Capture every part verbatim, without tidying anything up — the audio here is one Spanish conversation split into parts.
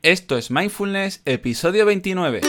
Esto es Mindfulness, episodio veintinueve.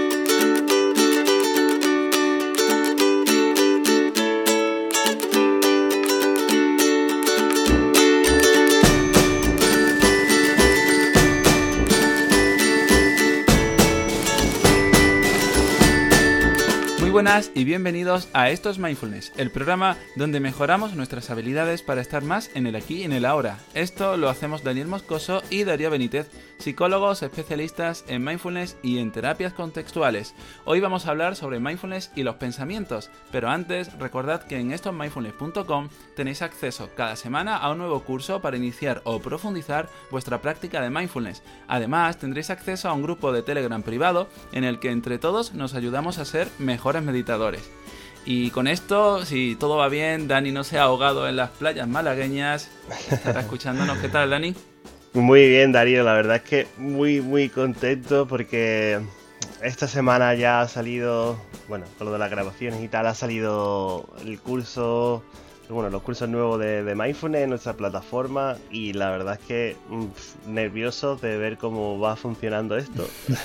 Muy buenas y bienvenidos a Esto es Mindfulness, el programa donde mejoramos nuestras habilidades para estar más en el aquí y en el ahora. Esto lo hacemos Daniel Moscoso y Darío Benítez, psicólogos especialistas en mindfulness y en terapias contextuales. Hoy vamos a hablar sobre mindfulness y los pensamientos, pero antes recordad que en esto es mindfulness punto com tenéis acceso cada semana a un nuevo curso para iniciar o profundizar vuestra práctica de mindfulness. Además tendréis acceso a un grupo de Telegram privado en el que entre todos nos ayudamos a ser mejores meditadores. Y con esto, si todo va bien, Dani no se ha ahogado en las playas malagueñas, estará escuchándonos. ¿Qué tal, Dani? Muy bien, Darío, la verdad es que muy muy contento porque esta semana ya ha salido, bueno, con lo de las grabaciones y tal, ha salido el curso, bueno, los cursos nuevos de, de Mindfulness en nuestra plataforma y la verdad es que uff, nervioso de ver cómo va funcionando esto.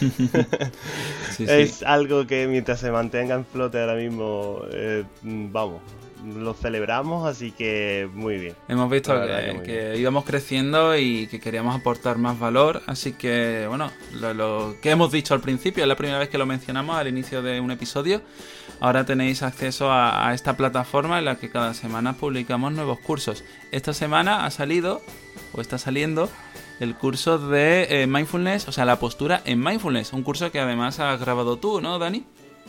Sí, es sí. Algo que mientras se mantenga en flote ahora mismo, eh, vamos, lo celebramos, así que muy bien. Hemos visto que, que, que íbamos creciendo y que queríamos aportar más valor, así que bueno, lo, lo que hemos dicho al principio, es la primera vez que lo mencionamos al inicio de un episodio. Ahora tenéis acceso a, a esta plataforma en la que cada semana publicamos nuevos cursos. Esta semana ha salido, o está saliendo, el curso de eh, Mindfulness, o sea, la postura en Mindfulness, un curso que además has grabado tú, ¿no, Dani?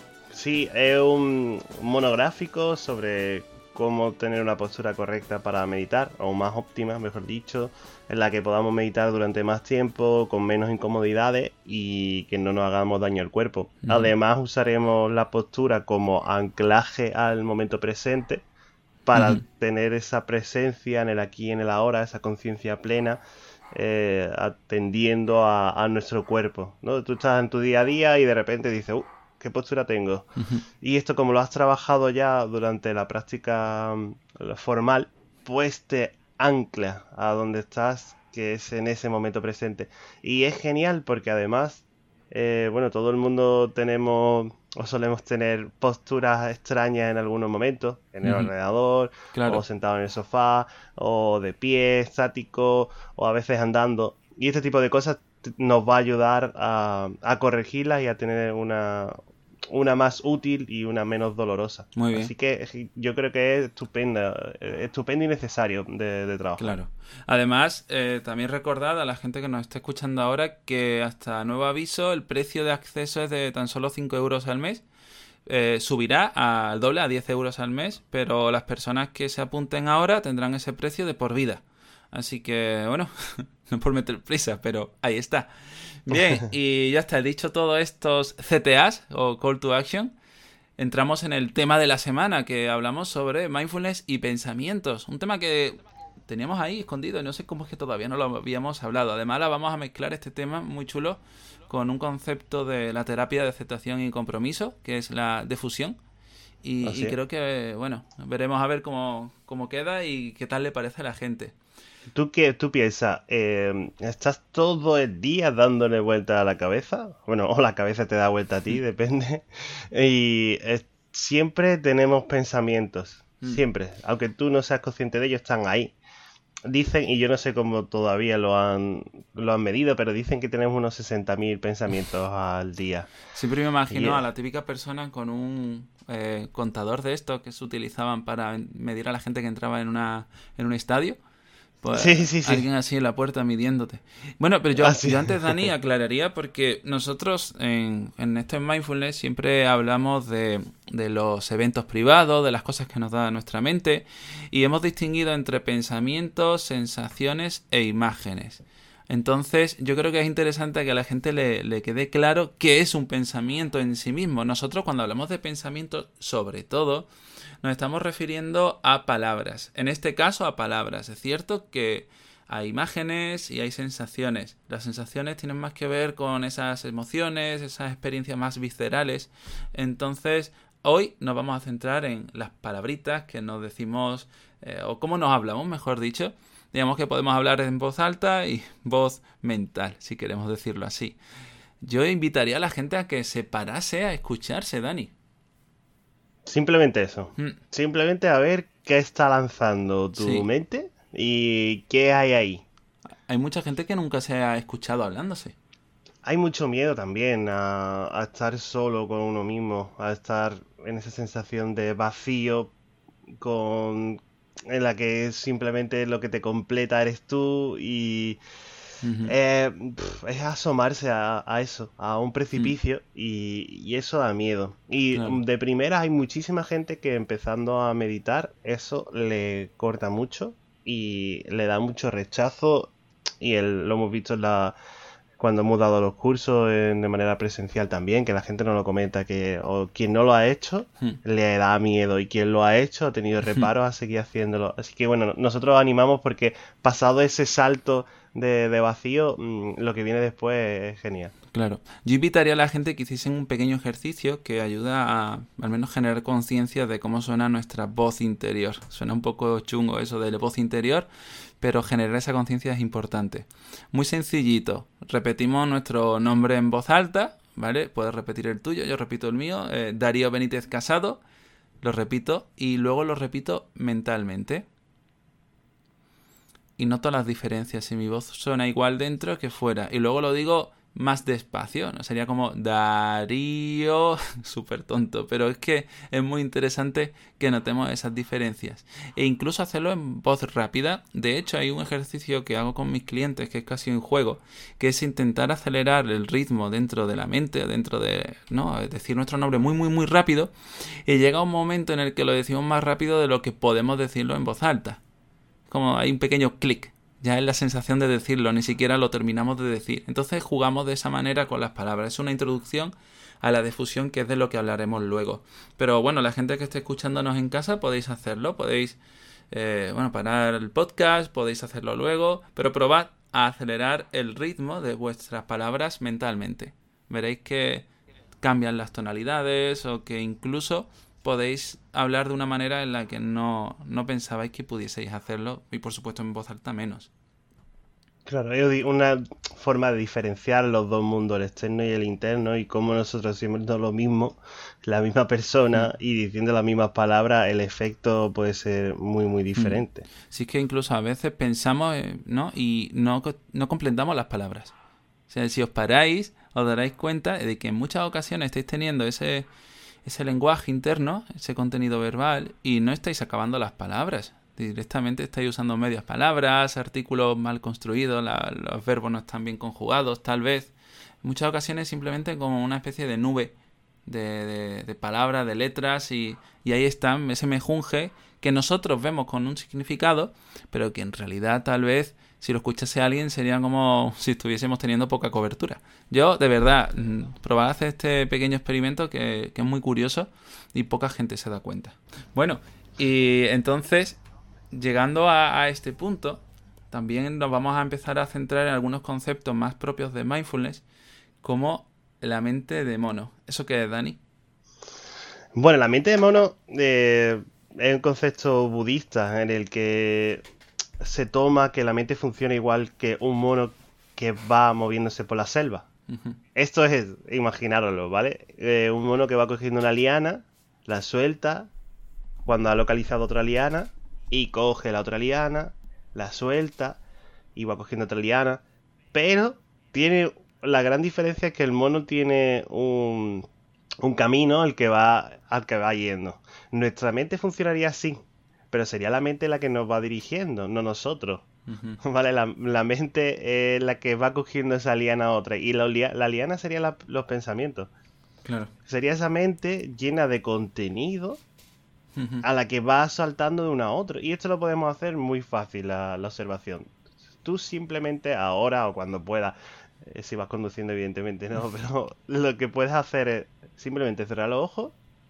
Sí, es un monográfico sobre cómo tener una postura correcta para meditar, o más óptima, mejor dicho, en la que podamos meditar durante más tiempo, con menos incomodidades y que no nos hagamos daño al cuerpo. Uh-huh. Además, usaremos la postura como anclaje al momento presente para uh-huh. tener esa presencia en el aquí y en el ahora, esa conciencia plena, eh, atendiendo a, a nuestro cuerpo, ¿no? Tú estás en tu día a día y de repente dices, uh, ¿qué postura tengo? Uh-huh. Y esto, como lo has trabajado ya durante la práctica formal, pues te ancla a donde estás, que es en ese momento presente. Y es genial porque además, eh, bueno, todo el mundo tenemos o solemos tener posturas extrañas en algunos momentos, en el uh-huh. ordenador, claro. o sentado en el sofá, o de pie, estático, o a veces andando. Y este tipo de cosas nos va a ayudar a, a corregirlas y a tener una, una más útil y una menos dolorosa. Muy bien. Así que yo creo que es estupenda, estupendo y necesario de, de trabajar. Claro. Además, eh, también recordad a la gente que nos está escuchando ahora que hasta nuevo aviso el precio de acceso es de tan solo cinco euros al mes. Eh, subirá al doble, a diez euros al mes, pero las personas que se apunten ahora tendrán ese precio de por vida. Así que, bueno, no por meter prisa, pero ahí está. Bien, y ya está, dicho todos estos C T As o Call to Action, entramos en el tema de la semana, que hablamos sobre mindfulness y pensamientos. Un tema que teníamos ahí escondido y no sé cómo es que todavía no lo habíamos hablado. Además, la vamos a mezclar este tema muy chulo con un concepto de la terapia de aceptación y compromiso, que es la defusión. Y, y creo que, bueno, veremos a ver cómo, cómo queda y qué tal le parece a la gente. ¿Tú qué tú piensas? Eh, ¿Estás todo el día dándole vuelta a la cabeza? Bueno, o la cabeza te da vuelta a ti, depende. Y eh, siempre tenemos pensamientos, mm. siempre. Aunque tú no seas consciente de ellos, están ahí. Dicen, y yo no sé cómo todavía lo han lo han medido, pero dicen que tenemos unos sesenta mil pensamientos al día. Siempre me imagino yeah. a la típica persona con un eh, contador de estos que se utilizaban para medir a la gente que entraba en una en un estadio. Pues sí, sí, sí. Alguien así en la puerta midiéndote. Bueno, pero yo, ah, sí. yo antes, Dani, aclararía porque nosotros en, en esto en Mindfulness siempre hablamos de, de los eventos privados, de las cosas que nos da nuestra mente y hemos distinguido entre pensamientos, sensaciones e imágenes. Entonces, yo creo que es interesante que a la gente le, le quede claro qué es un pensamiento en sí mismo. Nosotros cuando hablamos de pensamientos, sobre todo, nos estamos refiriendo a palabras. En este caso, a palabras. Es cierto que hay imágenes y hay sensaciones. Las sensaciones tienen más que ver con esas emociones, esas experiencias más viscerales. Entonces, hoy nos vamos a centrar en las palabritas que nos decimos, eh, o cómo nos hablamos, mejor dicho, digamos que podemos hablar en voz alta y voz mental, si queremos decirlo así. Yo invitaría a la gente a que se parase a escucharse, Dani. Simplemente eso. Mm. Simplemente a ver qué está lanzando tu Sí. mente y qué hay ahí. Hay mucha gente que nunca se ha escuchado hablándose. Hay mucho miedo también a, a estar solo con uno mismo, a estar en esa sensación de vacío con en la que simplemente lo que te completa eres tú y Ujú. eh, pf, es asomarse a, a eso, a un Mm, precipicio y, y eso da miedo. Y claro. mm, de primera hay muchísima gente que empezando a meditar eso le corta mucho y le da mucho rechazo y el- lo hemos visto en la cuando hemos dado los cursos en- de manera presencial también, que la gente no lo comenta, que o quien no lo ha hecho Mm. le da miedo y quien lo ha hecho ha tenido reparos a seguir haciéndolo. Así que bueno, nosotros animamos porque pasado ese salto de, de vacío, mm, lo que viene después es genial. Claro. Yo invitaría a la gente que hiciesen un pequeño ejercicio que ayuda a al menos generar conciencia de cómo suena nuestra voz interior. Suena un poco chungo eso de la voz interior, pero generar esa conciencia es importante. Muy sencillito. Repetimos nuestro nombre en voz alta, ¿vale? Puedes repetir el tuyo, yo repito el mío. eh, Darío Benítez Casado, lo repito y luego lo repito mentalmente. Y noto las diferencias, si mi voz suena igual dentro que fuera. Y luego lo digo más despacio, ¿no? Sería como Darío, súper tonto, pero es que es muy interesante que notemos esas diferencias. E incluso hacerlo en voz rápida. De hecho, hay un ejercicio que hago con mis clientes, que es casi un juego, que es intentar acelerar el ritmo dentro de la mente, dentro de, ¿no? Es decir, nuestro nombre muy, muy, muy rápido. Y llega un momento en el que lo decimos más rápido de lo que podemos decirlo en voz alta. Como hay un pequeño clic, ya es la sensación de decirlo, ni siquiera lo terminamos de decir. Entonces jugamos de esa manera con las palabras. Es una introducción a la difusión, que es de lo que hablaremos luego. Pero bueno, la gente que esté escuchándonos en casa podéis hacerlo, podéis eh, bueno, parar el podcast, podéis hacerlo luego, pero probad a acelerar el ritmo de vuestras palabras mentalmente. Veréis que cambian las tonalidades o que incluso podéis hablar de una manera en la que no, no pensabais que pudieseis hacerlo, y por supuesto en voz alta menos. Claro, es una forma de diferenciar los dos mundos, el externo y el interno, y cómo nosotros siendo lo mismo, la misma Mm, persona y diciendo las mismas palabras, el efecto puede ser muy, muy mm. diferente. Sí, es que incluso a veces pensamos, eh, ¿no? Y no, co- no completamos las palabras. O sea, si os paráis, os daréis cuenta de que en muchas ocasiones estáis teniendo ese, ese lenguaje interno, ese contenido verbal, y no estáis acabando las palabras. Directamente estáis usando medias palabras, artículos mal construidos, la- los verbos no están bien conjugados, tal vez. En muchas ocasiones simplemente como una especie de nube de, de- de palabras, de letras, y, y ahí está ese mejunje que nosotros vemos con un significado, pero que en realidad tal vez si lo escuchase alguien sería como si estuviésemos teniendo poca cobertura. Yo, de verdad, mm, probad a hacer este pequeño experimento que, que es muy curioso y poca gente se da cuenta. Bueno, y entonces, llegando a, a este punto, también nos vamos a empezar a centrar en algunos conceptos más propios de mindfulness, como la mente de mono. ¿Eso qué es, Dani? Bueno, la mente de mono eh, es un concepto budista en el que se toma que la mente funciona igual que un mono que va moviéndose por la selva. Ujú, Esto es, imaginároslo, ¿vale? Eh, un mono que va cogiendo una liana, la suelta, cuando ha localizado otra liana, y coge la otra liana, la suelta, y va cogiendo otra liana. Pero tiene la gran diferencia es que el mono tiene un, un camino al que va, al que va yendo. Nuestra mente funcionaría así, pero sería la mente la que nos va dirigiendo, no nosotros. ujú, Vale, la, la mente es la que va cogiendo esa liana a otra. Y la, lia- la liana serían la- los pensamientos. claro. Sería esa mente llena de contenido Ujú, a la que va saltando de uno a otro. Y esto lo podemos hacer muy fácil, la, la observación. Tú simplemente ahora o cuando puedas, eh, si vas conduciendo evidentemente no, pero lo que puedes hacer es simplemente cerrar los ojos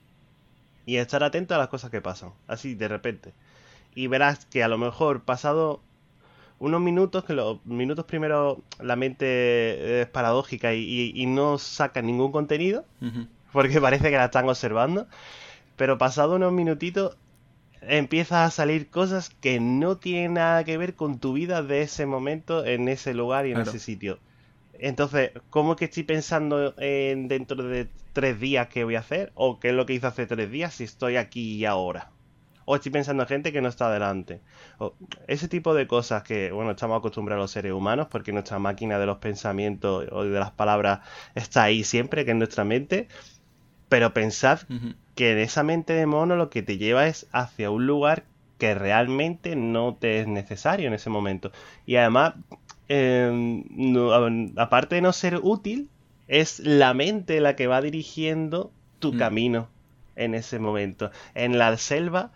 y estar atento a las cosas que pasan. Así de repente. Y verás que a lo mejor pasado unos minutos, que los minutos primero la mente es paradójica y, y- y no saca ningún contenido, ujú, porque parece que la están observando, pero pasado unos minutitos empiezas a salir cosas que no tienen nada que ver con tu vida de ese momento, en ese lugar y en Claro. ese sitio. Entonces, ¿cómo es que estoy pensando en dentro de tres días qué voy a hacer? ¿O qué es lo que hice hace tres días si estoy aquí y ahora? O estoy pensando en gente que no está delante. O ese tipo de cosas que, bueno, estamos acostumbrados los seres humanos porque nuestra máquina de los pensamientos o de las palabras está ahí siempre, que es nuestra mente. Pero pensad Ujú. que en esa mente de mono lo que te lleva es hacia un lugar que realmente no te es necesario en ese momento. Y además, eh, no- a- aparte de no ser útil, es la mente la que va dirigiendo tu Mm, camino en ese momento. En la selva,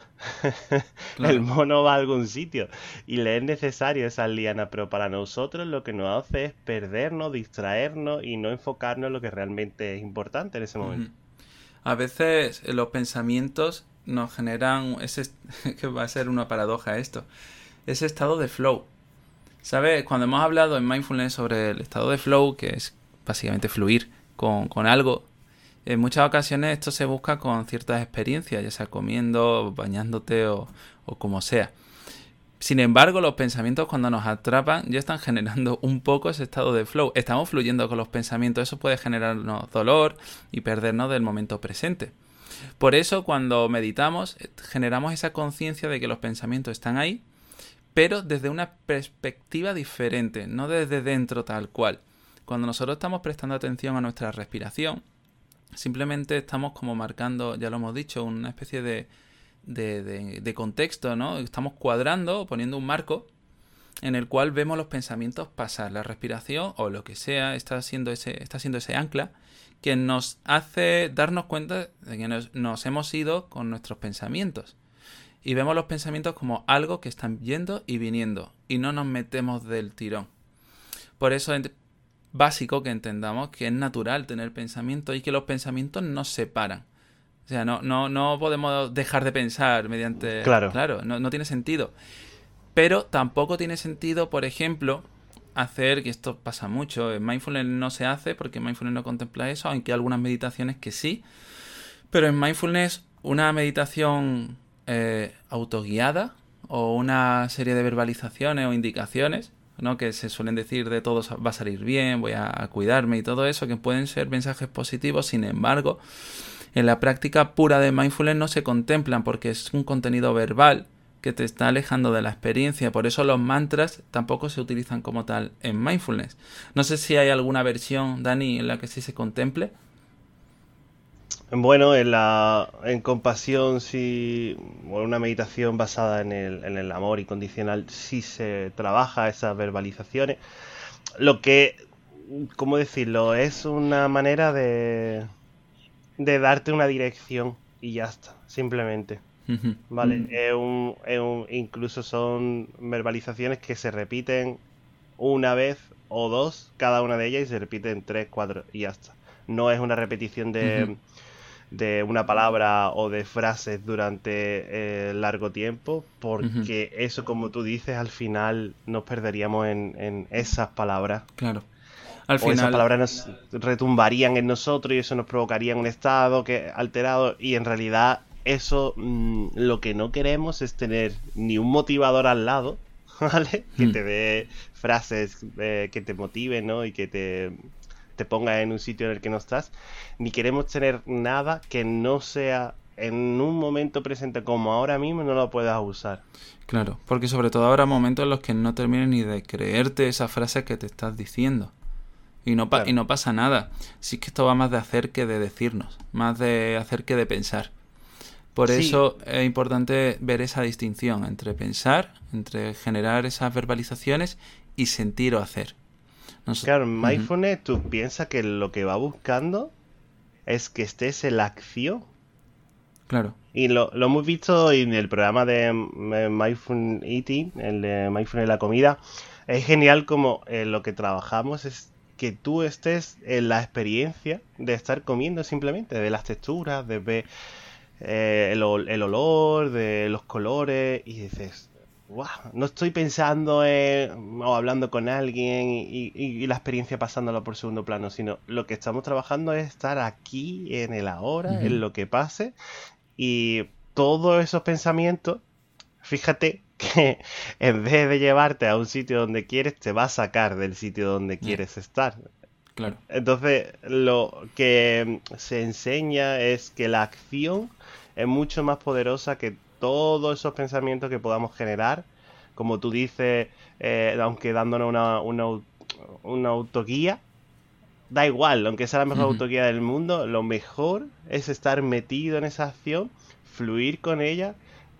el claro. mono va a algún sitio y le es necesario esa liana, pero para nosotros lo que nos hace es perdernos, distraernos y no enfocarnos en lo que realmente es importante en ese Ujú. momento. A veces eh, los pensamientos nos generan ese, que va a ser una paradoja esto, ese estado de flow. ¿Sabes? Cuando hemos hablado en Mindfulness sobre el estado de flow, que es básicamente fluir con, con algo, en muchas ocasiones esto se busca con ciertas experiencias, ya sea comiendo, bañándote o, o como sea. Sin embargo, los pensamientos cuando nos atrapan ya están generando un poco ese estado de flow. Estamos fluyendo con los pensamientos, eso puede generarnos dolor y perdernos del momento presente. Por eso cuando meditamos generamos esa conciencia de que los pensamientos están ahí, pero desde una perspectiva diferente, no desde dentro tal cual. Cuando nosotros estamos prestando atención a nuestra respiración, simplemente estamos como marcando, ya lo hemos dicho, una especie de, de, de, de contexto, ¿no? Estamos cuadrando o poniendo un marco en el cual vemos los pensamientos pasar. La respiración o lo que sea está haciendo ese, está haciendo ese ancla que nos hace darnos cuenta de que nos, nos hemos ido con nuestros pensamientos. Y vemos los pensamientos como algo que están yendo y viniendo. Y no nos metemos del tirón. Por eso es básico que entendamos que es natural tener pensamientos y que los pensamientos nos separan. O sea, no, no, no podemos dejar de pensar mediante... Claro. Claro, no, no tiene sentido. Pero tampoco tiene sentido, por ejemplo, hacer, que esto pasa mucho, en Mindfulness no se hace porque Mindfulness no contempla eso, aunque hay algunas meditaciones que sí. Pero en Mindfulness una meditación eh, autoguiada o una serie de verbalizaciones o indicaciones, ¿no? Que se suelen decir de todo va a salir bien, voy a, a cuidarme y todo eso, que pueden ser mensajes positivos. Sin embargo, en la práctica pura de Mindfulness no se contemplan porque es un contenido verbal que te está alejando de la experiencia. Por eso los mantras tampoco se utilizan como tal en Mindfulness. No sé si hay alguna versión, Dani, en la que sí se contemple. Bueno, en la en compasión, sí, o una meditación basada en el, en el amor incondicional, sí se trabaja esas verbalizaciones. Lo que, ¿cómo decirlo? Es una manera de, de darte una dirección y ya está, simplemente. Ujú. Vale, es un, es un- incluso son verbalizaciones que se repiten una vez o dos, cada una de ellas, y se repiten tres, cuatro y ya está. No es una repetición Ujú. de de una palabra o de frases durante eh, largo tiempo, Ujú. porque eso, como tú dices, al final nos perderíamos en, en esas palabras, Claro. Al o esas final, palabras nos retumbarían en nosotros y eso nos provocaría un estado que alterado, y en realidad eso mm, lo que no queremos es tener ni un motivador al lado, ¿vale? Que mm, te dé frases eh, que te motiven, ¿no? Y que te, te ponga en un sitio en el que no estás, ni queremos tener nada que no sea en un momento presente como ahora mismo, no lo puedas usar. claro, porque sobre todo habrá momentos en los que no termines ni de creerte esa frase que te estás diciendo. Y no, pa- y Claro. no pasa nada. Sí que esto va más de hacer que de decirnos, más de hacer que de pensar. Por Sí, eso es importante ver esa distinción entre pensar, entre generar esas verbalizaciones y sentir o hacer. Nos- claro, en Ujú. mindfulness tú piensas que lo que va buscando es que estés en la acción. Claro. Y lo, lo hemos visto en el programa de mm, Mindful Eating, el de Mindfulness de la comida. Es genial como eh, lo que trabajamos es que tú estés en la experiencia de estar comiendo simplemente, de las texturas, de ver eh, el, ol- el olor, de los colores, y dices, wow, no estoy pensando en, o hablando con alguien y, y- y la experiencia pasándolo por segundo plano, sino lo que estamos trabajando es estar aquí, en el ahora, Ujú. en lo que pase, y todos esos pensamientos, fíjate que en vez de llevarte a un sitio donde quieres, te va a sacar del sitio donde quieres estar. Claro. Entonces, lo que se enseña es que la acción es mucho más poderosa que todos esos pensamientos que podamos generar. Como tú dices, eh, aunque dándonos una, una, una autoguía, da igual, aunque sea la mejor Uh-huh. autoguía del mundo, lo mejor es estar metido en esa acción, fluir con ella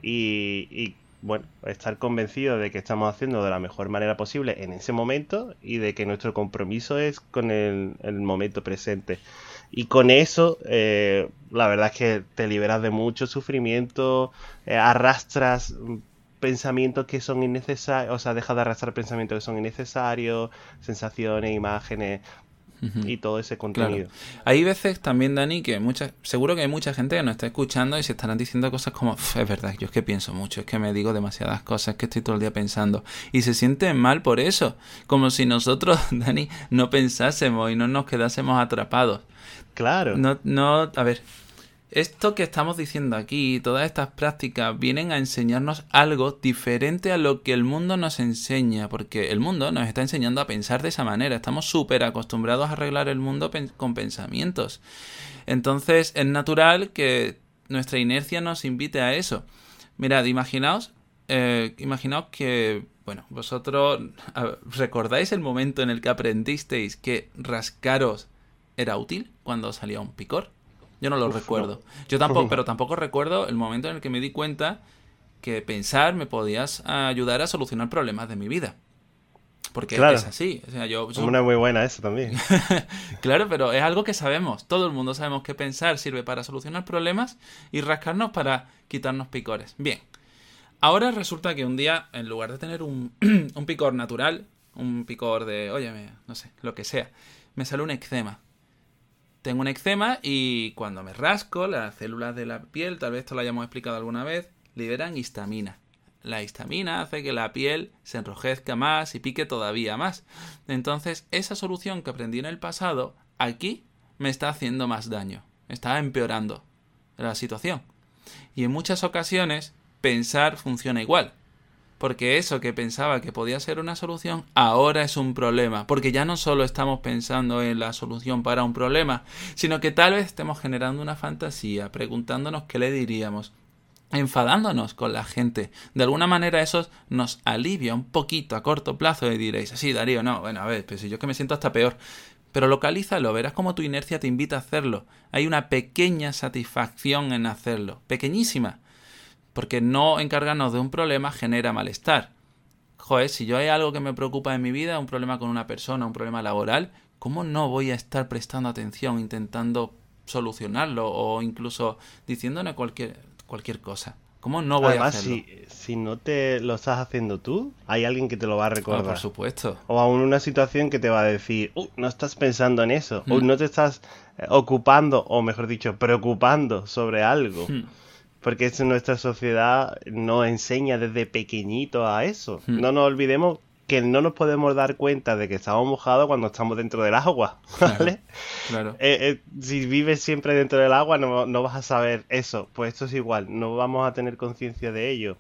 y, y bueno, estar convencido de que estamos haciendo de la mejor manera posible en ese momento y de que nuestro compromiso es con el, el momento presente. Y con eso, eh, la verdad es que te liberas de mucho sufrimiento, eh, arrastras pensamientos que son innecesarios, o sea, dejas de arrastrar pensamientos que son innecesarios, sensaciones, imágenes Uh-huh. y todo ese Claro. contenido. Hay veces también, Dani, que muchas, seguro que hay mucha gente que nos está escuchando y se estarán diciendo cosas como, es verdad, yo es que pienso mucho, es que me digo demasiadas cosas, es que estoy todo el día pensando. Y se sienten mal por eso, como si nosotros, Dani, no pensásemos y no nos quedásemos atrapados. Claro. No, no, a ver, esto que estamos diciendo aquí, todas estas prácticas vienen a enseñarnos algo diferente a lo que el mundo nos enseña, porque el mundo nos está enseñando a pensar de esa manera, estamos súper acostumbrados a arreglar el mundo pen- con pensamientos. Entonces es natural que nuestra inercia nos invite a eso. Mirad, imaginaos, eh, imaginaos que, bueno, vosotros a- recordáis el momento en el que aprendisteis que rascaros era útil cuando salía un picor. Yo no lo Uf, recuerdo. no. Yo tampoco, pero tampoco recuerdo el momento en el que me di cuenta que pensar me podías ayudar a solucionar problemas de mi vida. Porque Claro. es así. O sea, yo, yo- Una muy buena esa también. Claro, pero es algo que sabemos. Todo el mundo sabemos que pensar sirve para solucionar problemas y rascarnos para quitarnos picores. Bien. Ahora resulta que un día, en lugar de tener un, un picor natural, un picor de, oye, me- no sé, lo que sea, me sale un eczema. Tengo un eczema y cuando me rasco, las células de la piel, tal vez esto lo hayamos explicado alguna vez, liberan histamina. La histamina hace que la piel se enrojezca más y pique todavía más. Entonces, esa solución que aprendí en el pasado, aquí me está haciendo más daño. Está empeorando la situación. Y en muchas ocasiones, pensar funciona igual. Porque eso que pensaba que podía ser una solución, ahora es un problema. Porque ya no solo estamos pensando en la solución para un problema, sino que tal vez estemos generando una fantasía, preguntándonos qué le diríamos, enfadándonos con la gente. De alguna manera eso nos alivia un poquito a corto plazo y diréis, sí, Darío, no, bueno, a ver, pues yo es que me siento hasta peor. Pero localízalo, verás como tu inercia te invita a hacerlo. Hay una pequeña satisfacción en hacerlo, pequeñísima. Porque no encargarnos de un problema genera malestar. Joder, si yo hay algo que me preocupa en mi vida, un problema con una persona, un problema laboral, ¿cómo no voy a estar prestando atención, intentando solucionarlo o incluso diciéndole cualquier, cualquier cosa? ¿Cómo no voy Además, a hacerlo? si, si no te lo estás haciendo tú, hay alguien que te lo va a Ah, por recordar. supuesto. O aún una situación que te va a decir, uh, no estás pensando en eso, o Hmm. no te estás eh, ocupando, o mejor dicho, preocupando sobre algo. Hmm. Porque es nuestra sociedad nos enseña desde pequeñito a eso. Hmm. No nos olvidemos que no nos podemos dar cuenta de que estamos mojados cuando estamos dentro del agua, Claro, ¿vale? claro. Eh, eh, si vives siempre dentro del agua no, no vas a saber eso. Pues esto es igual, no vamos a tener conciencia de ello.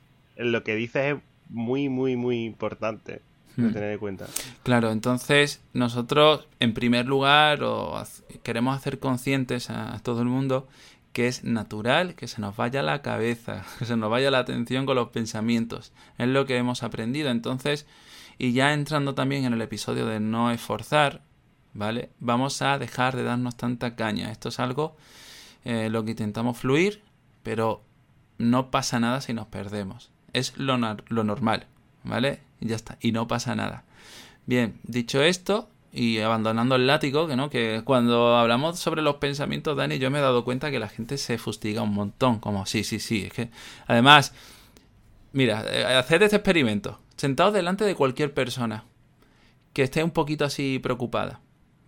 Lo que dices es muy, muy, muy importante de Hmm. tener en cuenta. Claro, entonces nosotros, en primer lugar, o haz- queremos hacer conscientes a, a todo el mundo que es natural que se nos vaya la cabeza, que se nos vaya la atención con los pensamientos. Es lo que hemos aprendido. Entonces, y ya entrando también en el episodio de no esforzar, ¿vale? Vamos a dejar de darnos tanta caña. Esto es algo eh, lo que intentamos fluir, pero no pasa nada si nos perdemos. Es lo, nar- lo normal, ¿vale? Y ya está. Y no pasa nada. Bien, dicho esto, y abandonando el látigo, que no, que cuando hablamos sobre los pensamientos, Dani, yo me he dado cuenta que la gente se fustiga un montón, como sí, sí, sí, es que además, mira, eh, haced este experimento, sentados delante de cualquier persona que esté un poquito así preocupada,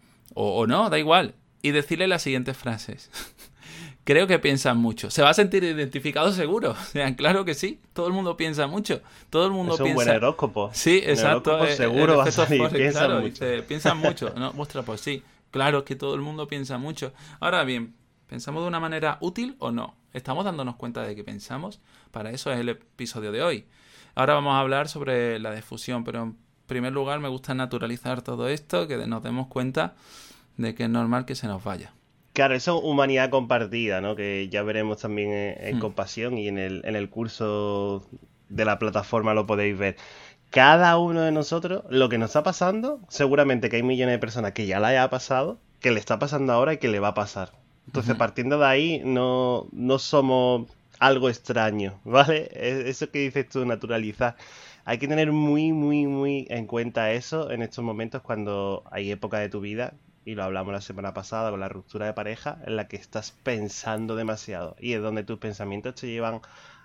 o, o no, da igual, y decirle las siguientes frases. Creo que piensan mucho. Se va a sentir identificado seguro. O sea, claro que sí. Todo el mundo piensa mucho. Todo el mundo Es un piensa. buen horóscopo. Sí, Un exacto. horóscopo eh, seguro el va a efecto salir. Forex, Piensan claro, mucho. dice, piensan mucho. No, ostras, pues sí. Claro que todo el mundo piensa mucho. Ahora bien, ¿Pensamos de una manera útil o no? ¿Estamos dándonos cuenta de que pensamos? Para eso es el episodio de hoy. Ahora vamos a hablar sobre la difusión, pero en primer lugar me gusta naturalizar todo esto, que nos demos cuenta de que es normal que se nos vaya. Claro, eso es humanidad compartida, ¿no? Que ya veremos también en, en hmm. Compasión y en el, en el curso de la plataforma lo podéis ver. Cada uno de nosotros, lo que nos está pasando, seguramente que hay millones de personas que ya la haya pasado, que le está pasando ahora y que le va a pasar. Entonces, uh-huh. partiendo de ahí, no, no somos algo extraño, ¿vale? Eso que dices tú, naturalizar. Hay que tener muy, muy, muy en cuenta eso en estos momentos cuando hay época de tu vida, y lo hablamos la semana pasada con la ruptura de pareja, en la que estás pensando demasiado. Y es donde tus pensamientos te llevan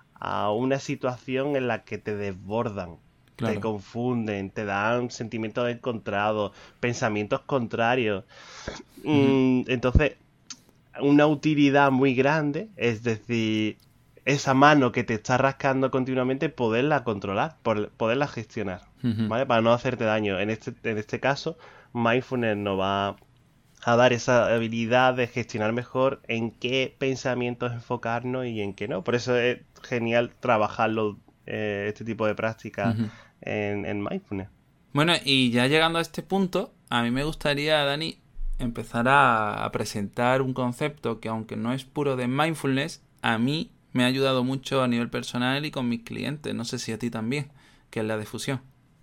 a una situación en la que te desbordan. Claro. Te confunden, te dan sentimientos encontrados, pensamientos contrarios. Uh-huh. Entonces, una utilidad muy grande, es decir, esa mano que te está rascando continuamente, poderla controlar, poderla gestionar, uh-huh. ¿vale? Para no hacerte daño. En este, en este caso, Mindfulness nos va a dar esa habilidad de gestionar mejor en qué pensamientos enfocarnos y en qué no. Por eso es genial trabajarlo, eh, este tipo de prácticas uh-huh. en, en Mindfulness. Bueno, y ya llegando a este punto, a mí me gustaría, Dani, empezar a, a presentar un concepto que, aunque no es puro de Mindfulness, a mí me ha ayudado mucho a nivel personal y con mis clientes. No sé si a ti también, que es la difusión.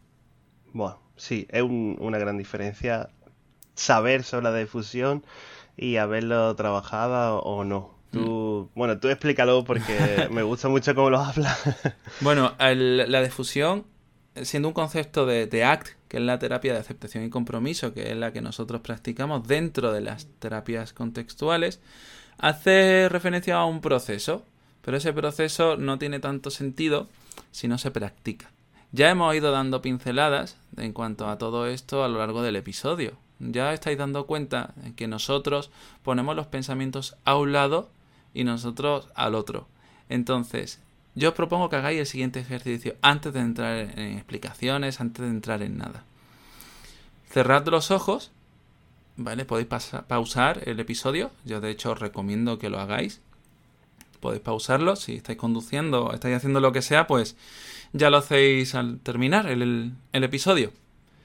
Bueno, sí, es un, una gran diferencia saber sobre la difusión y haberlo trabajado o no. Tú, mm. Bueno, tú explícalo porque me gusta mucho cómo lo hablas. Bueno, el, la difusión, siendo un concepto de, de A C T, que es la terapia de aceptación y compromiso, que es la que nosotros practicamos dentro de las terapias contextuales, hace referencia a un proceso, pero ese proceso no tiene tanto sentido si no se practica. Ya hemos ido dando pinceladas en cuanto a todo esto a lo largo del episodio. Ya estáis dando cuenta de que nosotros ponemos los pensamientos a un lado y nosotros al otro. Entonces, yo os propongo que hagáis el siguiente ejercicio antes de entrar en explicaciones, antes de entrar en nada. Cerrad los ojos, ¿vale? Podéis pasa- pausar el episodio. Yo, de hecho, os recomiendo que lo hagáis. Podéis pausarlo. Si estáis conduciendo o estáis haciendo lo que sea, pues ya lo hacéis al terminar el, el, el episodio.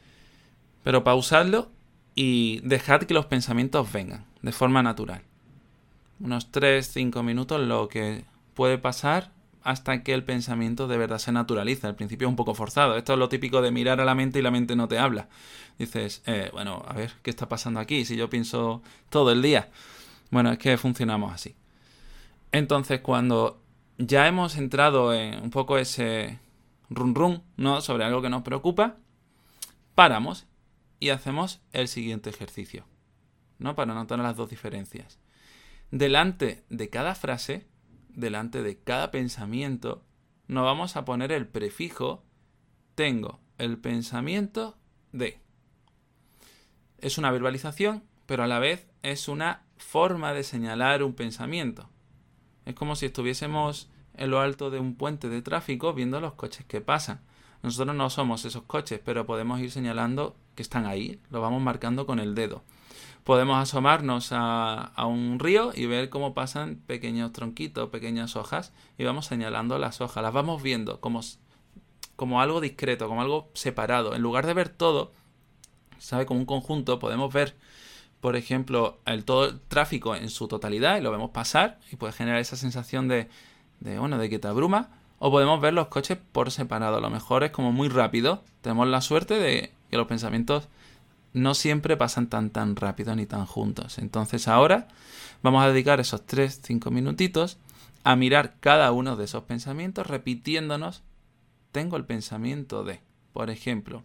Pero pausadlo y dejad que los pensamientos vengan de forma natural. Unos tres a cinco minutos lo que puede pasar hasta que el pensamiento de verdad se naturaliza. Al principio es un poco forzado. Esto es lo típico de mirar a la mente y la mente no te habla. Dices, eh, bueno, a ver, ¿qué está pasando aquí? Si yo pienso todo el día. Bueno, es que funcionamos así. Entonces, cuando ya hemos entrado en un poco ese run run, ¿no?, sobre algo que nos preocupa, paramos y hacemos el siguiente ejercicio, ¿no?, para notar las dos diferencias. Delante de cada frase, delante de cada pensamiento, nos vamos a poner el prefijo tengo el pensamiento de. Es una verbalización, pero a la vez es una forma de señalar un pensamiento. Es como si estuviésemos en lo alto de un puente de tráfico viendo los coches que pasan. Nosotros no somos esos coches, pero podemos ir señalando que están ahí, lo vamos marcando con el dedo. Podemos asomarnos a, a un río y ver cómo pasan pequeños tronquitos, pequeñas hojas, y vamos señalando las hojas, las vamos viendo como, como algo discreto, como algo separado. En lugar de ver todo, ¿sabe?, como un conjunto, podemos ver, por ejemplo, el todo el tráfico en su totalidad y lo vemos pasar y puede generar esa sensación de, de, bueno, de que te abruma, o podemos ver los coches por separado. A lo mejor es como muy rápido. Tenemos la suerte de que los pensamientos no siempre pasan tan tan rápido ni tan juntos. Entonces ahora vamos a dedicar esos tres a cinco minutitos a mirar cada uno de esos pensamientos repitiéndonos tengo el pensamiento de, por ejemplo,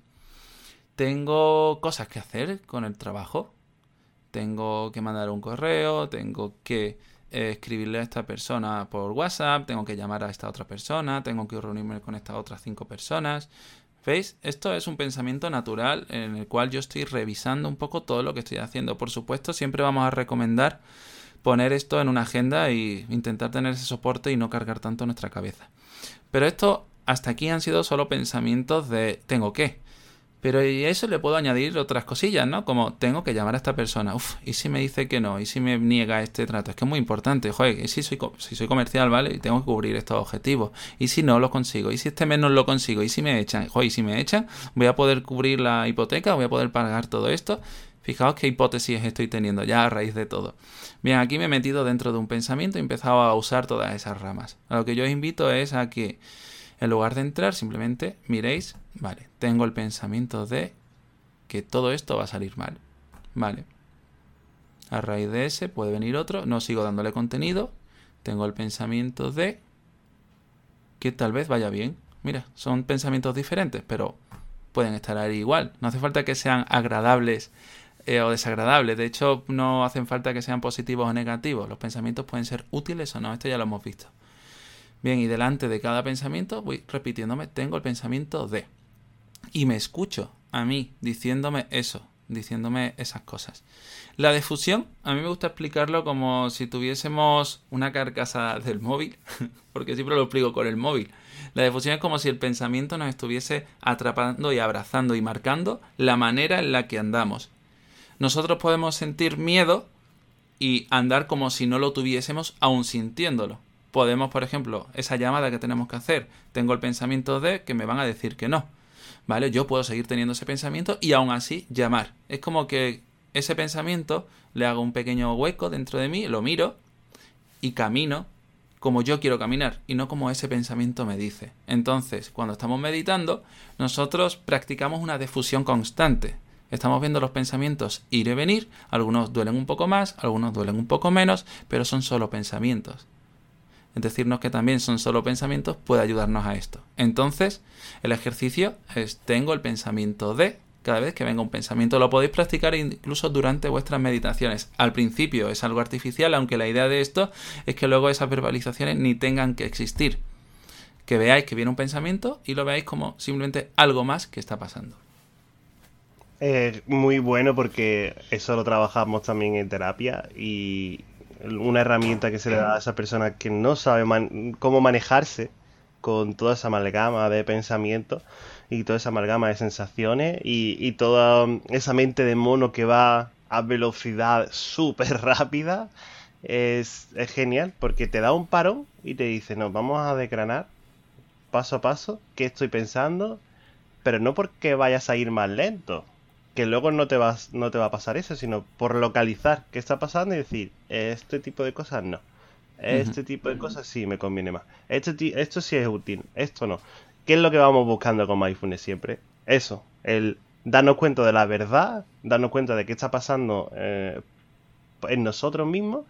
tengo cosas que hacer con el trabajo, tengo que mandar un correo, tengo que eh, escribirle a esta persona por WhatsApp, tengo que llamar a esta otra persona, tengo que reunirme con estas otras cinco personas. ¿Veis? Esto es un pensamiento natural en el cual yo estoy revisando un poco todo lo que estoy haciendo. Por supuesto, siempre vamos a recomendar poner esto en una agenda e intentar tener ese soporte y no cargar tanto nuestra cabeza. Pero esto, hasta aquí han sido solo pensamientos de tengo que. Pero a eso le puedo añadir otras cosillas, ¿no? Como tengo que llamar a esta persona. Uf, ¿y si me dice que no? ¿Y si me niega este trato? Es que es muy importante. Joder, ¿y si soy, si soy comercial, ¿vale? Y tengo que cubrir estos objetivos. ¿Y si no lo consigo? ¿Y si este mes no lo consigo? ¿Y si me echan? Joder, ¿y si me echan? ¿Voy a poder cubrir la hipoteca? ¿Voy a poder pagar todo esto? Fijaos qué hipótesis estoy teniendo ya a raíz de todo. Bien, aquí me he metido dentro de un pensamiento y he empezado a usar todas esas ramas. A lo que yo os invito es a que, en lugar de entrar, simplemente miréis, vale, tengo el pensamiento de que todo esto va a salir mal. Vale. A raíz de ese puede venir otro. No sigo dándole contenido. Tengo el pensamiento de que tal vez vaya bien. Mira, son pensamientos diferentes, pero pueden estar ahí igual. No hace falta que sean agradables eh, o desagradables. De hecho, no hacen falta que sean positivos o negativos. Los pensamientos pueden ser útiles o no. Esto ya lo hemos visto. Bien, y delante de cada pensamiento voy repitiéndome, tengo el pensamiento de. Y me escucho a mí diciéndome eso, diciéndome esas cosas. La difusión, a mí me gusta explicarlo como si tuviésemos una carcasa del móvil, porque siempre lo explico con el móvil. La difusión es como si el pensamiento nos estuviese atrapando y abrazando y marcando la manera en la que andamos. Nosotros podemos sentir miedo y andar como si no lo tuviésemos aún sintiéndolo. Podemos, por ejemplo, esa llamada que tenemos que hacer, tengo el pensamiento de que me van a decir que no. ¿Vale? Yo puedo seguir teniendo ese pensamiento y aún así llamar. Es como que ese pensamiento le hago un pequeño hueco dentro de mí, lo miro y camino como yo quiero caminar y no como ese pensamiento me dice. Entonces, cuando estamos meditando, nosotros practicamos una difusión constante. Estamos viendo los pensamientos ir y venir, algunos duelen un poco más, algunos duelen un poco menos, pero son solo pensamientos. Es decirnos que también son solo pensamientos puede ayudarnos a esto. Entonces, el ejercicio es tengo el pensamiento de. Cada vez que venga un pensamiento lo podéis practicar incluso durante vuestras meditaciones. Al principio es algo artificial, aunque la idea de esto es que luego esas verbalizaciones ni tengan que existir. Que veáis que viene un pensamiento y lo veáis como simplemente algo más que está pasando. Eh, muy bueno porque eso lo trabajamos también en terapia y una herramienta que se le da a esa persona que no sabe man- cómo manejarse con toda esa amalgama de pensamientos y toda esa amalgama de sensaciones y, y toda esa mente de mono que va a velocidad súper rápida es, es genial porque te da un parón y te dice, no, vamos a desgranar paso a paso qué estoy pensando, pero no porque vayas a ir más lento, que luego no te vas, no te va a pasar eso, sino por localizar qué está pasando y decir, este tipo de cosas no. Ujú. Este tipo de cosas sí me conviene más. Este ti- esto sí es útil, esto no. ¿Qué es lo que vamos buscando con Mindfulness siempre? Eso, el darnos cuenta de la verdad, darnos cuenta de qué está pasando eh, en nosotros mismos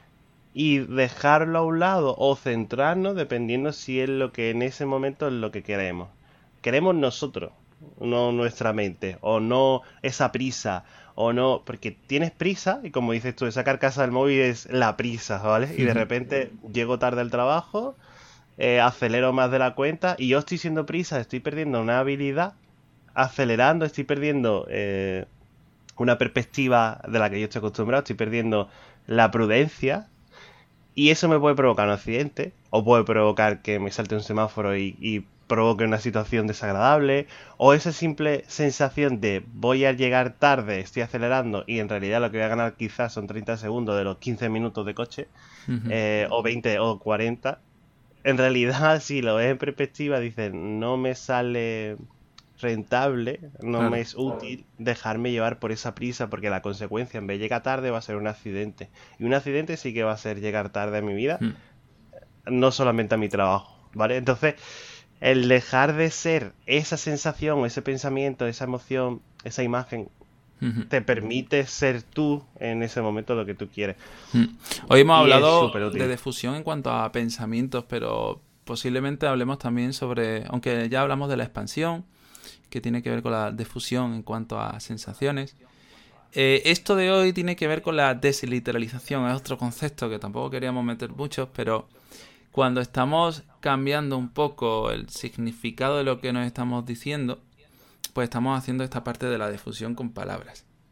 y dejarlo a un lado o centrarnos dependiendo si es lo que en ese momento es lo que queremos. Queremos nosotros, no nuestra mente, o no esa prisa, o no, porque tienes prisa y como dices tú, esa carcasa del móvil es la prisa, ¿vale? Y de Ujú. repente llego tarde al trabajo, eh, acelero más de la cuenta y yo estoy siendo prisa, estoy perdiendo una habilidad, acelerando, estoy perdiendo eh, una perspectiva de la que yo estoy acostumbrado, estoy perdiendo la prudencia y eso me puede provocar un accidente, o puede provocar que me salte un semáforo y, y provoque una situación desagradable, o esa simple sensación de voy a llegar tarde, estoy acelerando, y en realidad lo que voy a ganar quizás son treinta segundos de los quince minutos de coche, Ujú. eh, o veinte o cuarenta. En realidad, si lo ves en perspectiva, dices, no me sale rentable, no me Claro. es útil dejarme llevar por esa prisa porque la consecuencia en vez de llegar tarde va a ser un accidente. Y un accidente sí que va a ser llegar tarde a mi vida, Mm. no solamente a mi trabajo, ¿vale? Entonces, el dejar de ser esa sensación, ese pensamiento, esa emoción, esa imagen, Ujú. te permite ser tú en ese momento lo que tú quieres. Mm. Hoy hemos Y es hablado súper de útil. difusión en cuanto a pensamientos, pero posiblemente hablemos también sobre, aunque ya hablamos de la expansión, que tiene que ver con la difusión en cuanto a sensaciones. Eh, esto de hoy tiene que ver con la desliteralización, es otro concepto que tampoco queríamos meter muchos, pero cuando estamos cambiando un poco el significado de lo que nos estamos diciendo, pues estamos haciendo esta parte de la difusión con palabras.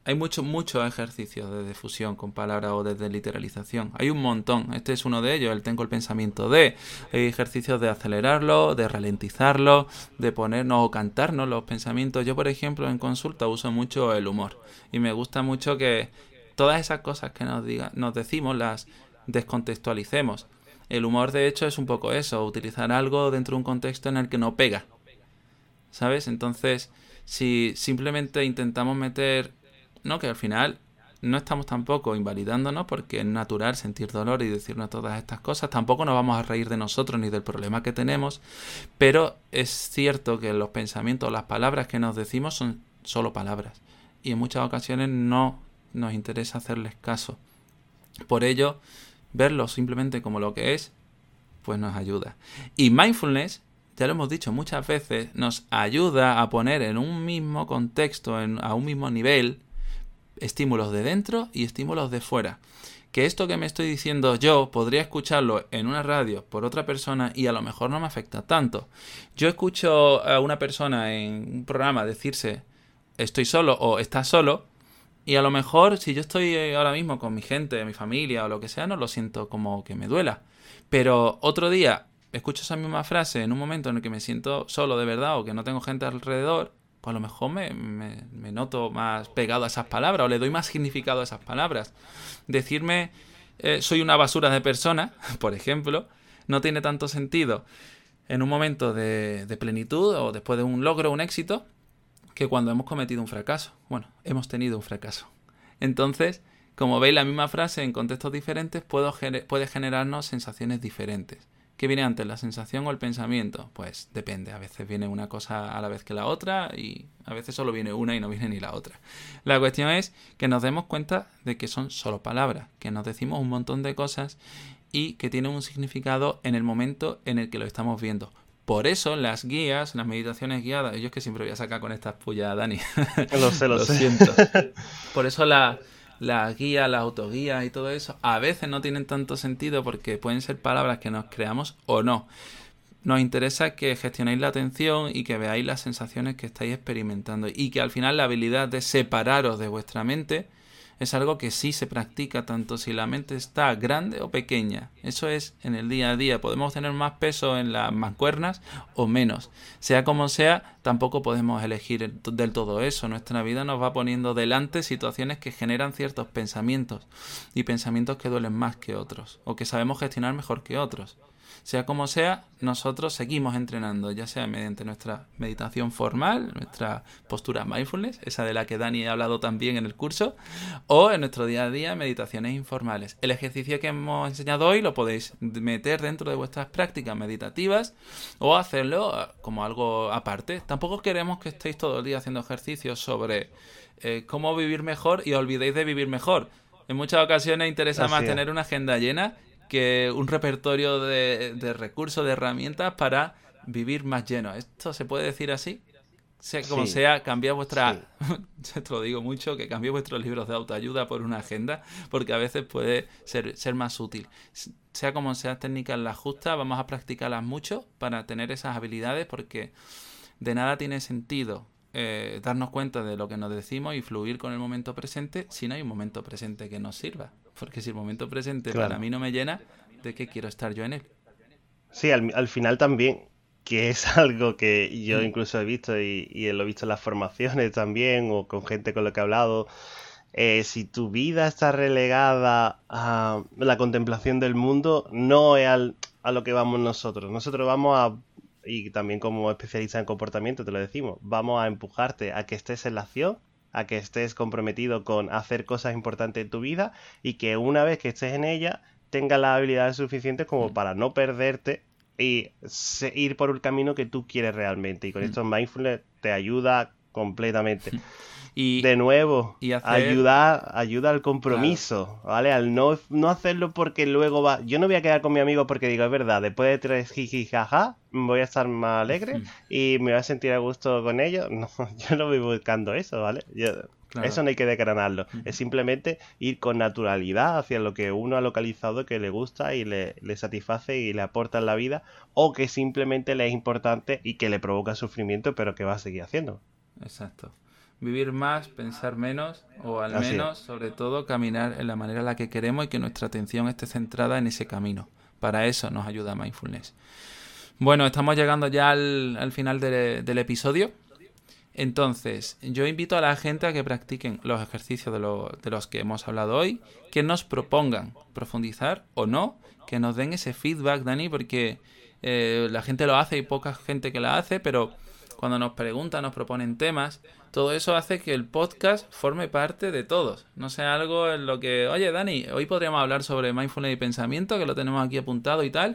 Hay muchos, muchos ejercicios de difusión con palabras o de literalización. Hay un montón. Este es uno de ellos, el tengo el pensamiento de. Hay ejercicios de acelerarlo, de ralentizarlo, de ponernos o cantarnos los pensamientos. Yo, por ejemplo, en consulta uso mucho el humor. Y me gusta mucho que todas esas cosas que nos, diga, nos decimos las descontextualicemos. El humor, de hecho, es un poco eso, utilizar algo dentro de un contexto en el que no pega. ¿Sabes? Entonces, si simplemente intentamos meter... No, que al final no estamos tampoco invalidándonos porque es natural sentir dolor y decirnos todas estas cosas. Tampoco nos vamos a reír de nosotros ni del problema que tenemos, pero es cierto que los pensamientos, las palabras que nos decimos son solo palabras y en muchas ocasiones no nos interesa hacerles caso. Por ello, verlo simplemente como lo que es, pues nos ayuda. Y mindfulness, ya lo hemos dicho muchas veces, nos ayuda a poner en un mismo contexto, en, a un mismo nivel, estímulos de dentro y estímulos de fuera. Que esto que me estoy diciendo yo podría escucharlo en una radio por otra persona y a lo mejor no me afecta tanto. Yo escucho a una persona en un programa decirse estoy solo o estás solo y a lo mejor si yo estoy ahora mismo con mi gente, mi familia o lo que sea, no lo siento como que me duela. Pero otro día escucho esa misma frase en un momento en el que me siento solo de verdad o que no tengo gente alrededor, pues a lo mejor me, me, me noto más pegado a esas palabras o le doy más significado a esas palabras. Decirme eh, soy una basura de persona, por ejemplo, no tiene tanto sentido en un momento de, de plenitud o después de un logro, un éxito, que cuando hemos cometido un fracaso. Bueno, hemos tenido un fracaso. Entonces, como veis, la misma frase en contextos diferentes puedo, puede generarnos sensaciones diferentes. ¿Qué viene antes, la sensación o el pensamiento? Pues depende, a veces viene una cosa a la vez que la otra y a veces solo viene una y no viene ni la otra. La cuestión es que nos demos cuenta de que son solo palabras, que nos decimos un montón de cosas y que tienen un significado en el momento en el que lo estamos viendo. Por eso las guías, las meditaciones guiadas, yo es que siempre voy a sacar con estas pullas, Dani. Lo sé, lo, lo sé. siento. Por eso la... las guías, las autoguías y todo eso, a veces no tienen tanto sentido porque pueden ser palabras que nos creamos o no. Nos interesa que gestionéis la atención y que veáis las sensaciones que estáis experimentando y que al final la habilidad de separaros de vuestra mente es algo que sí se practica tanto si la mente está grande o pequeña. Eso es en el día a día. Podemos tener más peso en las mancuernas o menos. Sea como sea, tampoco podemos elegir del todo eso. Nuestra vida nos va poniendo delante situaciones que generan ciertos pensamientos y pensamientos que duelen más que otros o que sabemos gestionar mejor que otros. Sea como sea, nosotros seguimos entrenando, ya sea mediante nuestra meditación formal, nuestra postura mindfulness, esa de la que Dani ha hablado también en el curso, o en nuestro día a día meditaciones informales. El ejercicio que hemos enseñado hoy lo podéis meter dentro de vuestras prácticas meditativas o hacerlo como algo aparte. Tampoco queremos que estéis todo el día haciendo ejercicios sobre eh, cómo vivir mejor y olvidéis de vivir mejor. En muchas ocasiones interesa Así más es. tener una agenda llena que un repertorio de, de recursos, de herramientas para vivir más lleno. ¿Esto se puede decir así? Sea como Sí. sea, cambiad vuestra... Sí. Te lo digo mucho, que cambiéis vuestros libros de autoayuda por una agenda, porque a veces puede ser, ser más útil. Sea como sea, técnicas las justas, vamos a practicarlas mucho para tener esas habilidades, porque de nada tiene sentido eh, darnos cuenta de lo que nos decimos y fluir con el momento presente si no hay un momento presente que nos sirva. Porque si el momento presente Claro. para mí no me llena, ¿de qué quiero estar yo en él? Sí, al, al final también, que es algo que yo Mm. incluso he visto y, y lo he visto en las formaciones también o con gente con la que he hablado. Eh, si tu vida está relegada a la contemplación del mundo, no es al- a lo que vamos nosotros. Nosotros vamos a, y también como especialista en comportamiento te lo decimos, vamos a empujarte a que estés en la acción, a que estés comprometido con hacer cosas importantes en tu vida y que una vez que estés en ella tengas las habilidades suficientes como Mm. para no perderte y se- ir por el camino que tú quieres realmente. Y con Mm. esto mindfulness te ayuda completamente. Y, De nuevo, y hacer... ayuda, ayuda al compromiso, ¿vale? Al no, no hacerlo porque luego va... Yo no voy a quedar con mi amigo porque digo, es verdad, después de tres jiji jaja, voy a estar más alegre Mm. y me voy a sentir a gusto con ellos. No, yo no voy buscando eso, ¿vale? Yo- Claro. Eso no hay que decranarlo. Ujú. Es simplemente ir con naturalidad hacia lo que uno ha localizado que le gusta y le, le satisface y le aporta en la vida, o que simplemente le es importante y que le provoca sufrimiento, pero que va a seguir haciendo. Exacto. vivir más, pensar menos, o al Así menos, es. sobre todo, caminar en la manera en la que queremos y que nuestra atención esté centrada en ese camino. Para eso nos ayuda Mindfulness. Bueno, estamos llegando ya al, al final de, del episodio. Entonces, yo invito a la gente a que practiquen los ejercicios de, lo, de los que hemos hablado hoy, que nos propongan profundizar o no, que nos den ese feedback, Dani, porque eh, la gente lo hace y poca gente que la hace, pero cuando nos preguntan, nos proponen temas, todo eso hace que el podcast forme parte de todos. No sea algo en lo que, oye, Dani, hoy podríamos hablar sobre mindfulness y pensamiento, que lo tenemos aquí apuntado y tal,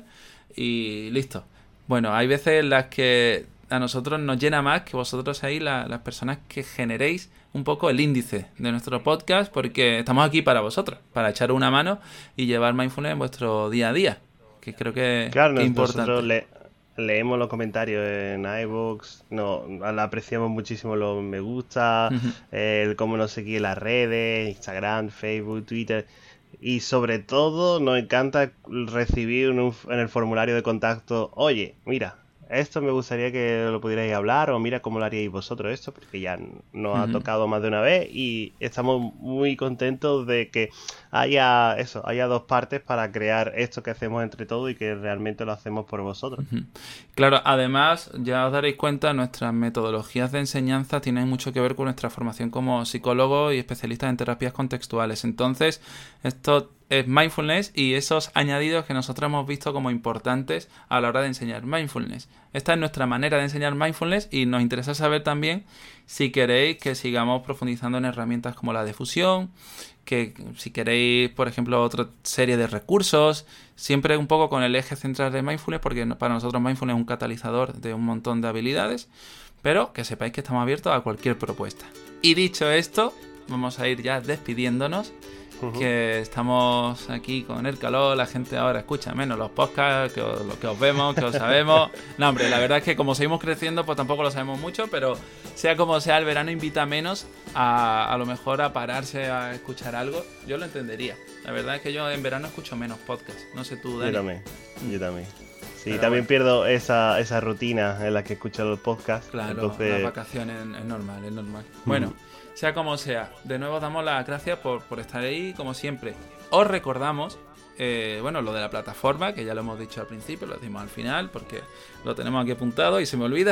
y listo. Bueno, hay veces en las que a nosotros nos llena más que vosotros ahí la, las personas que generéis un poco el índice de nuestro podcast, porque estamos aquí para vosotros, para echar una mano y llevar mindfulness en vuestro día a día, que creo que, Claro, que es nos- nosotros importante. le- leemos los comentarios en iVoox, no, la apreciamos muchísimo los me gusta, Ujú, eh, el cómo nos seguir en las redes, Instagram, Facebook, Twitter. Y sobre todo nos encanta recibir en, un- en el formulario de contacto, oye, mira, esto me gustaría que lo pudierais hablar, o mira cómo lo haríais vosotros esto, porque ya nos ha ujú. tocado más de una vez y estamos muy contentos de que haya eso, haya dos partes para crear esto que hacemos entre todos y que realmente lo hacemos por vosotros. Ujú. Claro, además, ya os daréis cuenta, nuestras metodologías de enseñanza tienen mucho que ver con nuestra formación como psicólogos y especialistas en terapias contextuales. Entonces, esto es mindfulness y esos añadidos que nosotros hemos visto como importantes a la hora de enseñar mindfulness. Esta es nuestra manera de enseñar mindfulness y nos interesa saber también si queréis que sigamos profundizando en herramientas como la difusión, que si queréis, por ejemplo, otra serie de recursos, siempre un poco con el eje central de mindfulness, porque para nosotros mindfulness es un catalizador de un montón de habilidades, pero que sepáis que estamos abiertos a cualquier propuesta. Y dicho esto, vamos a ir ya despidiéndonos, Ujú. que estamos aquí con el calor, la gente ahora escucha menos los podcasts, que os, lo que os vemos, que os sabemos. No, hombre, la verdad es que como seguimos creciendo, pues tampoco lo sabemos mucho, pero sea como sea, el verano invita menos a, a lo mejor a pararse a escuchar algo. Yo lo entendería. La verdad es que yo en verano escucho menos podcasts. No sé tú, Yo Dani. también, yo también. Sí, Pero también bueno. pierdo esa, esa rutina en la que escucho los podcasts. Claro, las Entonces, vacaciones es normal, es normal. Bueno, sea como sea, de nuevo damos las gracias por, por estar ahí, como siempre. Os recordamos, eh, bueno, lo de la plataforma, que ya lo hemos dicho al principio, lo decimos al final, porque lo tenemos aquí apuntado y se me olvida,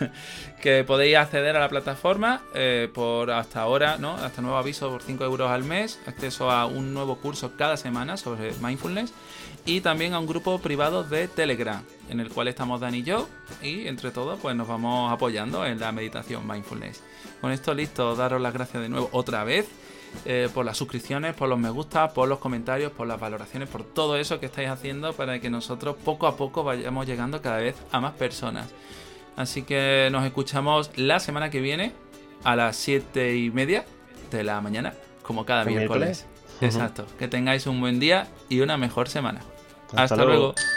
que podéis acceder a la plataforma eh, por hasta ahora, ¿no? Hasta nuevo aviso por cinco euros al mes, acceso a un nuevo curso cada semana sobre mindfulness y también a un grupo privado de Telegram, en el cual estamos Dani y yo, y entre todos pues nos vamos apoyando en la meditación mindfulness. Con esto listo, daros las gracias de nuevo otra vez eh, por las suscripciones, por los me gusta, por los comentarios, por las valoraciones, por todo eso que estáis haciendo para que nosotros poco a poco vayamos llegando cada vez a más personas. Así que nos escuchamos la semana que viene a las siete y media de la mañana, como cada ¿el miércoles. miércoles? Ujú. Exacto. Que tengáis un buen día y una mejor semana. Hasta Hasta luego. luego.